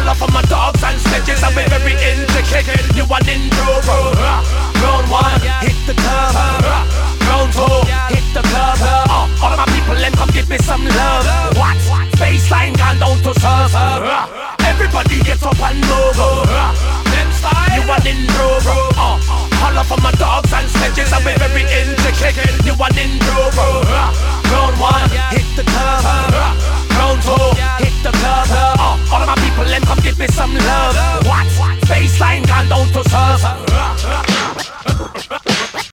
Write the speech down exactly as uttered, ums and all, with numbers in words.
Holler for my dogs and sledges, and we're very intricate. You want intro, bro. Round one, hit the club. Round two, hit the club. uh, All of my people, them come give me some love. What? Baseline gone down to surf. Everybody gets up and move. Them style, you want intro, bro. uh, Holler for my dogs and sledges, and we're very intricate. You want intro, bro. Round one, hit the club. Round two, hit the club. uh, All of my people, them come give me some love. What? Baseline gone down to surf.